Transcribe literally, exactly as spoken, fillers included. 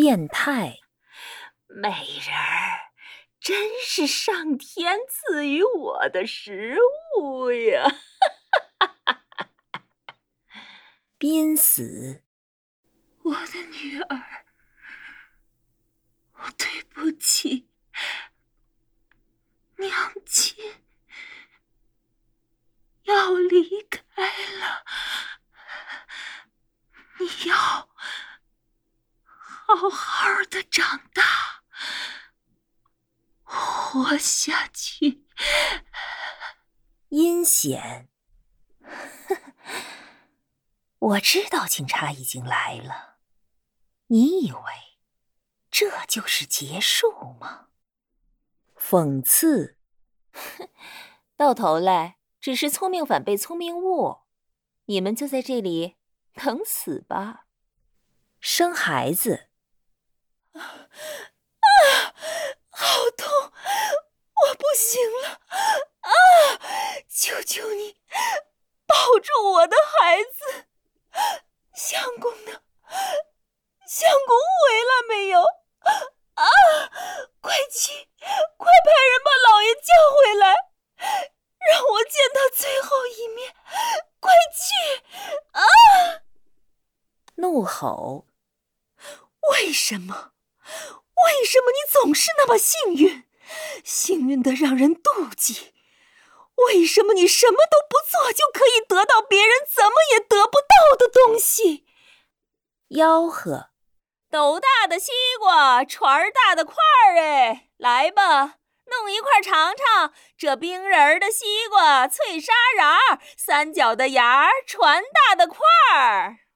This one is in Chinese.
变态。 美人儿，真是上天赐予我的食物呀！ 濒死。 我的女儿，对不起，娘亲要离开了，你要好好的长大，活下去。 阴险。我知道警察已经来了，你以为这就是结束吗？讽刺。到头来只是聪明反被聪明误，你们就在这里等死吧。生孩子。 啊啊，好痛，我不行了啊！求求你保住我的孩子。相公呢？相公回来没有？啊！快去，快派人把老爷叫回来，让我见他最后一面。快去！啊！ 怒吼。 为什么？为什么你总是那么幸运？幸运的让人妒忌。为什么你什么都不做就可以得到别人怎么也得不到的东西？ 吆喝。 斗大的西瓜，船儿大的块儿哎！来吧，弄一块尝尝这冰人儿的西瓜，脆沙瓤，三角的芽儿，船大的块儿。